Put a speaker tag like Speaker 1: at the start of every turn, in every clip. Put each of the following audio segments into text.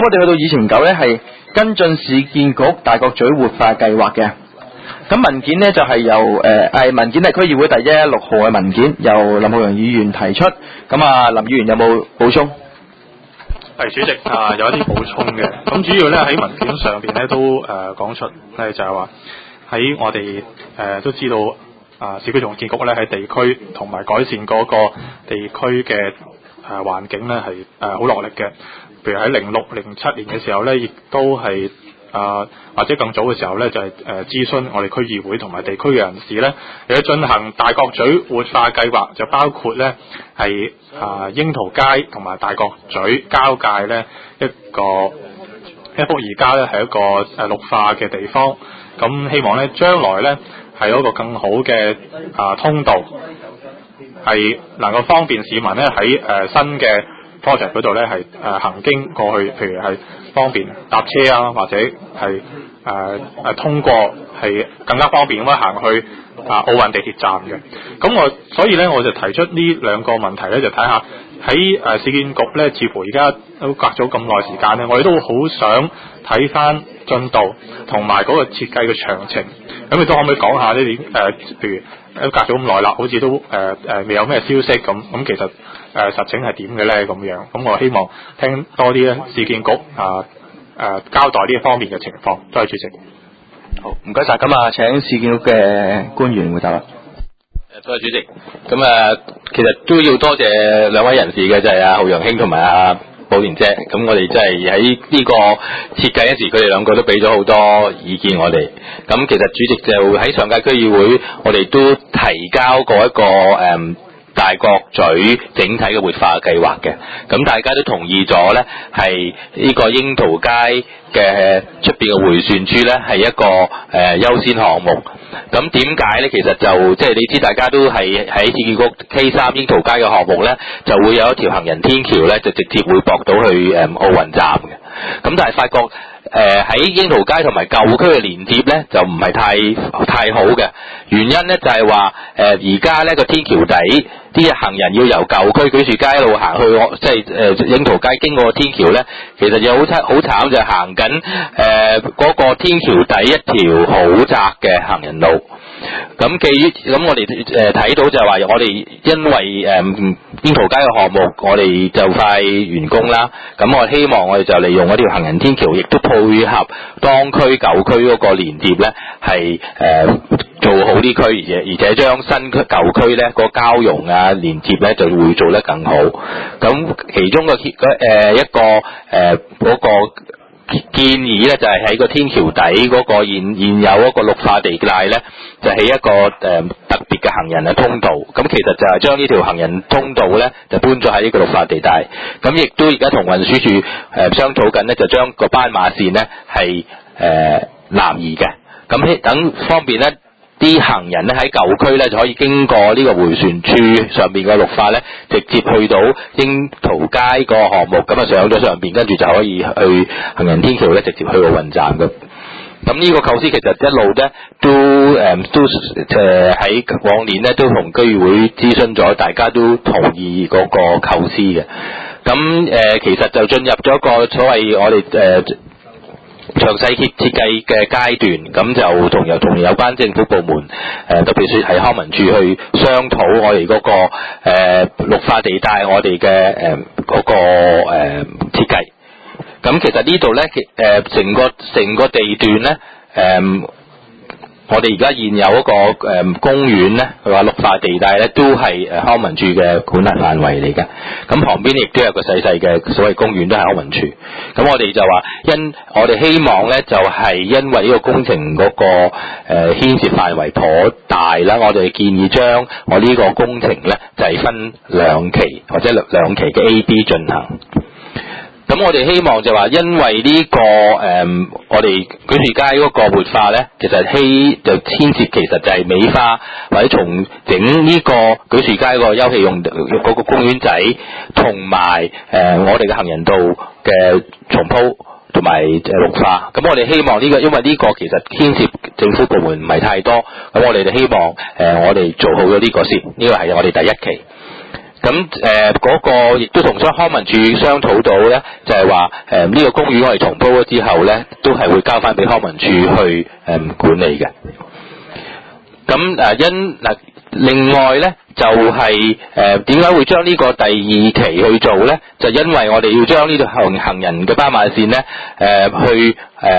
Speaker 1: 我哋去到議程9咧，係跟進市建局大角咀活化計劃嘅。咁文件呢，就係由文件係區議會第116號嘅文件，由林浩陽議員提出。咁啊，林議員有冇補充？
Speaker 2: 係主席有一啲補充嘅。咁主要咧喺文件上邊咧都講出咧就係話喺我哋都知道市區重建局咧喺地區同埋改善嗰個地區嘅環境咧係好落力嘅。譬如喺06、07年嘅時候咧，亦都係或者更早嘅時候咧，就係諮詢我哋區議會同埋地區嘅人士咧，嚟去進行大角咀活化計劃，就包括咧係櫻桃街同埋大角咀交界咧一幅而家咧係一個綠化嘅地方。咁希望咧將來咧係有一個更好嘅通道，係能夠方便市民咧喺新嘅 project 嗰度咧係行經過去，譬如係方便搭車啊，或者係通過係更加方便咁樣行去奧運地鐵站嘅。咁所以咧我就提出呢兩個問題咧，就睇下喺市建局咧，似乎而家都隔咗咁耐時間咧，我哋都好想睇翻進度同埋嗰個設計嘅詳情。咁你都可唔可以講下呢啲譬如都隔咗咁耐啦，好似都未有咩消息咁其實實情係點嘅咧咁樣。咁我希望聽多啲咧市建局交代呢一方面嘅情況。多謝主席。
Speaker 1: 好，唔該晒。咁啊，請市建局嘅官員回答啦。
Speaker 3: 多謝主席。咁其實都要多謝兩位人士嘅，就係浩陽兄同埋寶蓮姐。咁我哋真係喺呢個設計嗰時，佢哋兩個都俾咗好多意見我哋。咁其實主席就喺上屆區議會，我哋都提交過一個大角咀整體嘅活化計劃嘅。咁大家都同意咗咧，係呢個櫻桃街嘅出邊嘅迴旋處咧係一個優先項目。咁點解咧？其實就即係你知，大家都係喺市建局 K3 櫻桃街嘅項目咧，就會有一條行人天橋咧，就直接會駁到去奧運站嘅。咁但係發覺喺櫻桃街同埋舊區嘅連接咧，就唔係太好嘅。原因咧就係話而家咧個天橋底啲行人要由舊區舉樹街一路行去即係櫻桃街經過個天橋咧，其實就好慘，就係行緊嗰個天橋底一條好窄嘅行人路。咁我哋睇到就係話，我哋因為櫻桃街嘅項目，我哋就快完工啦。咁我希望我哋就利用嗰條行人天橋，亦都配合當區舊區嗰個連接咧，係做好啲區，而且將新區舊區咧個交融連接咧就會做得更好。咁其中個一個嗰個建議咧，就係喺個天橋底嗰個現有嗰個綠化地帶咧，就起一個特別嘅行人嘅通道。咁其實就係將呢條行人通道咧，就搬咗喺呢個綠化地帶。咁亦都而家同運輸署商討緊咧，就將個斑馬線咧係南移嘅。咁等方便咧，啲行人咧喺舊區咧就可以經過呢個迴旋處上邊嘅綠化咧，直接去到櫻桃街個項目，咁上咗上邊，跟住就可以去行人天橋咧，直接去奧運站嘅。咁呢個構思其實一路咧都喺往年咧都同區議會諮詢咗，大家都同意嗰個構思嘅。咁其實就進入咗一個所謂我哋詳細設計嘅階段，咁就同有關政府部門特別係康文署去商討我哋嗰個綠化地帶，我哋嘅嗰個設計。咁其實呢度咧成個地段咧我哋而家現有一個公園咧，佢話綠化地帶咧都係康文署嘅管轄範圍嚟嘅。咁旁邊亦都有個細細嘅所謂公園，都係康文署。咁我哋就話我哋希望咧就係因為呢個工程嗰個牽涉範圍頗大啦，我哋建議將我呢個工程咧就係分兩期或者兩期嘅 A、B 進行。咁我哋希望就話，因為呢個我哋舉樹街嗰個活化咧，其實就牽涉其實就係美化或者重整呢個舉樹街個休憩用嗰個公園仔，同埋我哋嘅行人道嘅重鋪同埋綠化。咁我哋希望呢個，因為呢個其實牽涉政府部門唔係太多，咁我哋就希望我哋做好咗呢個先，呢個係我哋第一期。 咁嗰個亦都同康文署商討到咧，就係話呢個公園我哋重鋪咗之後咧，都係會交翻俾康文署去管理嘅。咁另外咧就係點解會將呢個第二期去做咧？就因為我哋要將呢條行人嘅斑馬線咧去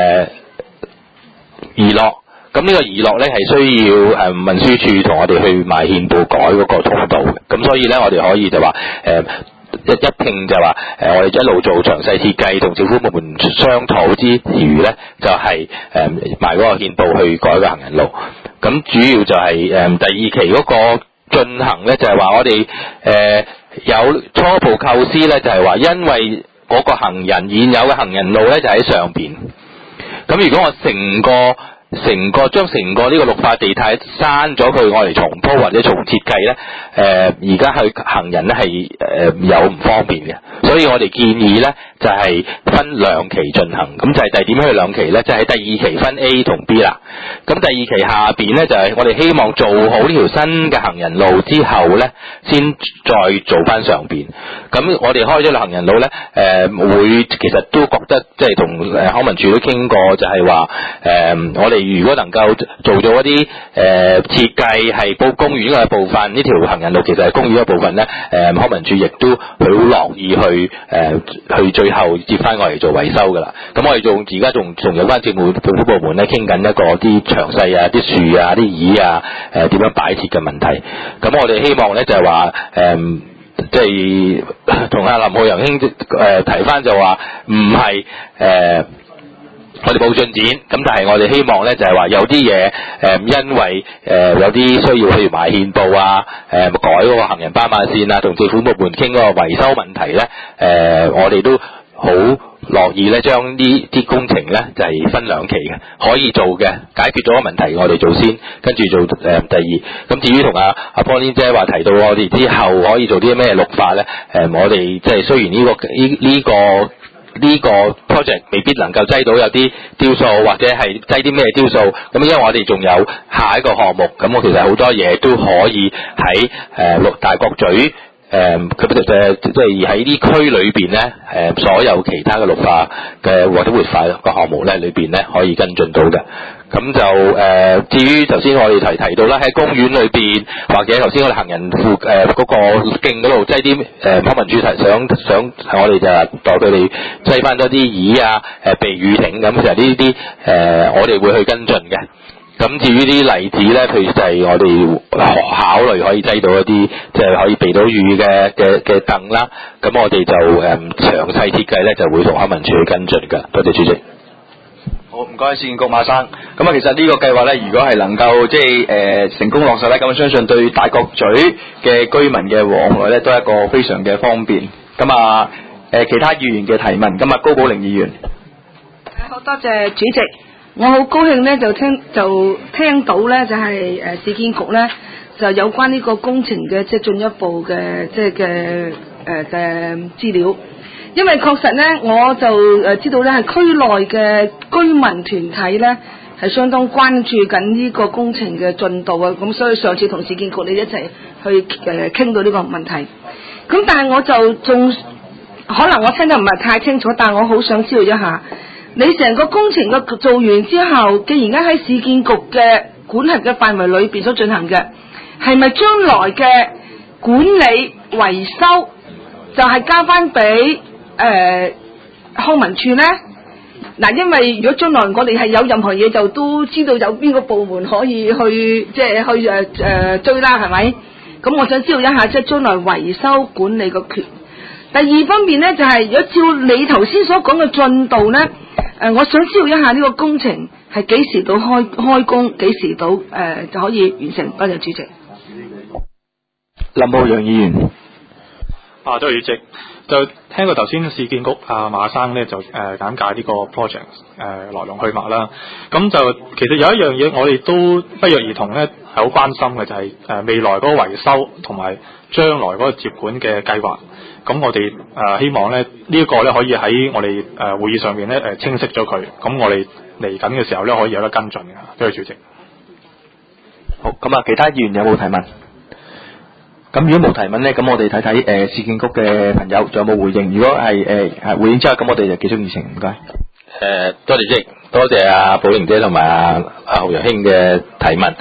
Speaker 3: 移落。咁呢個移落咧係需要運輸署同我哋去埋憲報改嗰個通道嘅，咁所以咧我哋可以就話一拼就話我哋一路做詳細設計同政府部門商討之餘咧，就係埋嗰個憲報去改個行人路。咁主要就係第二期嗰個進行咧，就係話我哋有初步構思咧，就係話因為嗰個現有嘅行人路咧就喺上邊，咁如果我將成個呢個綠化地帶刪咗佢，我嚟重鋪或者重設計咧，而家去行人咧係有唔方便嘅，所以我哋建議咧就係分兩期進行，咁就係點樣去兩期咧？就係第二期分 A 同 B 啦。咁第二期下邊咧就係我哋希望做好呢條新嘅行人路之後咧，先再做翻上邊。咁我哋開咗條行人路咧，會其實都覺得即係同康文署都傾過，就係話我哋如果能夠做咗一啲設計係報公園嘅部分，呢條行人路其實係公園嘅部分咧，康文署亦都好樂意去最後接翻我嚟做維修噶啦。咁我哋而家仲有關政府部門咧傾緊一個啲詳細啊、啲樹啊、啲椅啊點樣擺設嘅問題。咁我哋希望咧就係話即係同阿林浩陽兄提翻就話唔係我哋冇進展，咁但係我哋希望咧就係話有啲嘢因為有啲需要譬如埋憲報啊，改嗰個行人斑馬線啊，同政府部門傾嗰個維修問題咧，我哋都好樂意咧將呢啲工程咧就係分兩期嘅，可以做嘅，解決咗個問題我哋做先，跟住做第二。咁至於同阿Pauline姐話提到我哋之後可以做啲咩綠化咧，我哋即係雖然呢個 project 未必能夠擠到有啲雕塑或者係擠啲咩雕塑，咁因為我哋仲有下一個項目，咁我其實好多嘢都可以喺大角咀即係喺啲區裏邊咧，所有其他嘅綠化嘅或者活化嘅項目咧裏邊咧可以跟進到嘅。咁就至於頭先我哋提到啦，喺公園裏邊或者頭先我哋行人嗰個徑嗰度擠啲康文署想我哋就代佢哋擠翻多啲椅啊、避雨亭咁，其實呢啲我哋會去跟進嘅。咁至於啲例子咧，譬如就係我哋考慮可以擠到一啲即係可以避到雨嘅凳啦。咁我哋就詳細設計咧就會同康文署去跟進㗎。多謝主席。
Speaker 1: 好，唔該，市建局馬生。咁啊，其實呢個計劃咧，如果係能夠即係成功落實咧，咁我相信對大角咀嘅居民嘅往來咧，都係一個非常嘅方便。咁啊，其他議員嘅提問，咁啊，高寶玲議員。
Speaker 4: 好多謝主席，我好高興咧，就聽到咧，就係市建局咧，就有關呢個工程嘅即係進一步嘅即係嘅資料。因為確實咧，我就知道咧，係區內嘅居民團體咧係相當關注緊呢個工程嘅進度啊，咁所以上次同市建局你一齊去傾到呢個問題。咁但係我就仲可能我聽得唔係太清楚，但係我好想知道一下，你成個工程嘅做完之後，既然喺市建局嘅管轄嘅範圍裏邊所進行嘅，係咪將來嘅管理維修就係交翻俾康文署咧？嗱，因為如果將來我哋係有任何嘢，就都知道有邊個部門可以去即係去追啦，係咪？咁我想知道一下，即係將來維修管理個權。第二方面咧，就係如果照你頭先所講嘅進度咧，我想知道一下呢個工程係幾時到開工，幾時到就可以完成？多謝主席。
Speaker 1: 林浩陽議員。
Speaker 2: 多謝主席。就聽過頭先市建局馬生咧就簡介呢個 project 來龍去脈啦。咁就其實有一樣嘢我哋都不約而同咧係好關心嘅，就係未來嗰個維修同埋將來嗰個接管嘅計劃。咁我哋希望咧呢一個咧可以喺我哋會議上面咧清晰咗佢。咁我哋嚟緊嘅時候咧可以有得跟進嘅。多謝主席。
Speaker 1: 好，咁啊，其他議員有冇提問？ 咁如果冇提問咧，咁我哋睇睇市建局嘅朋友仲有冇回應？如果係回應之後，咁我哋就結束議程，唔該。
Speaker 3: 多謝主席，多謝阿寶玲姐同埋阿浩洋兄嘅提問。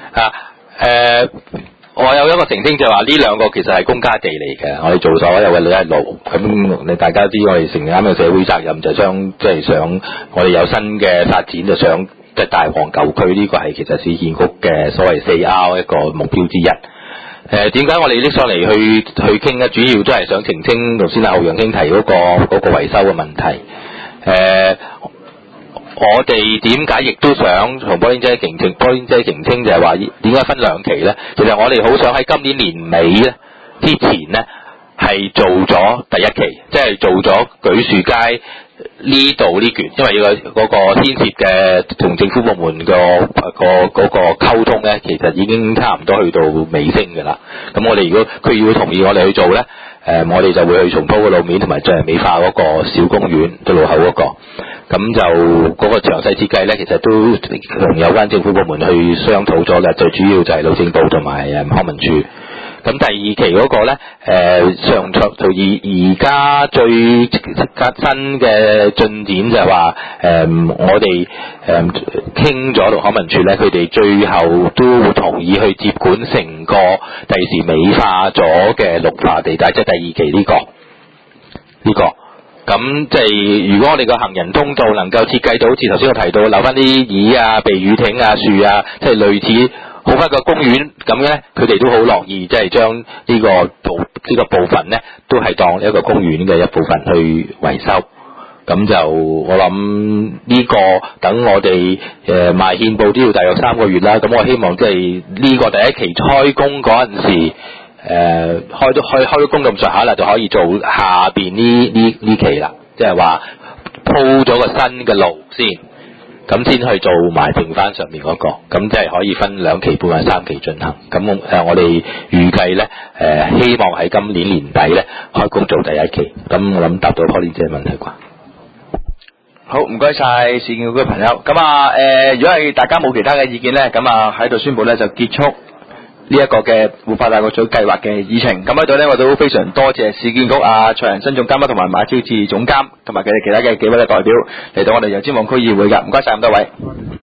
Speaker 3: 我有一個澄清就係話呢兩個其實係公家地嚟嘅，我哋做所有嘅旅遊路，咁你大家知我哋承擔嘅社會責任就想我哋有新嘅發展就想即係大旺舊區，呢個係其實市建局嘅所謂4R 一個目標之一。點解我哋拎上嚟去傾咧？主要都係想澄清頭先阿浩洋兄提嗰個維修嘅問題。我哋點解亦都想同波英姐澄清就係話點解分兩期咧？其實我哋好想喺今年年尾咧之前咧係做咗第一期，即係做咗舉樹街呢度呢卷，因為嗰個牽涉嘅同政府部門嗰個溝通咧，其實已經差唔多去到尾聲㗎啦。咁我哋如果區議會同意我哋去做咧，我哋就會去重鋪個路面同埋進行美化嗰個小公園嘅路口嗰個。咁就嗰個詳細設計咧，其實都同有關政府部門去商討咗啦。最主要就係路政部同埋康文署。咁第二期嗰個咧，上就而家最新嘅進展就係話，我哋傾咗同康文署咧，佢哋最後都會同意去接管成個第時美化咗嘅綠化地帶，即係第二期呢個。咁即係如果我哋個行人通道能夠設計到，好似頭先我提到留翻啲椅啊、避雨亭啊、樹啊，即係類似好翻個公園咁咧，佢哋都好樂意，即係將呢個部分咧，都係當一個公園嘅一部分去維修。咁就我諗呢個等我哋賣憲報都要大約3個月啦。咁我希望即係呢個第一期開工嗰陣時。開咗工咁上下啦，就可以做下邊呢期啦，即係話鋪咗個新嘅路先，咁先去做埋剩翻上面嗰個，咁即係可以分2期半或3期進行。咁我哋預計咧，希望喺今年年底咧開工做第一期。咁我諗答到Pauline姐嘅問題啩。
Speaker 1: 好，唔該晒市建局嘅朋友。咁如果係大家冇其他嘅意見咧，咁喺度宣布咧就結束呢一個嘅活化大角咀計劃嘅議程。咁喺度咧，我都非常多謝市建局蔡仁新總監同埋馬超智總監同埋佢哋其他嘅幾位嘅代表嚟到我哋油尖旺區議會㗎。唔該晒咁多位。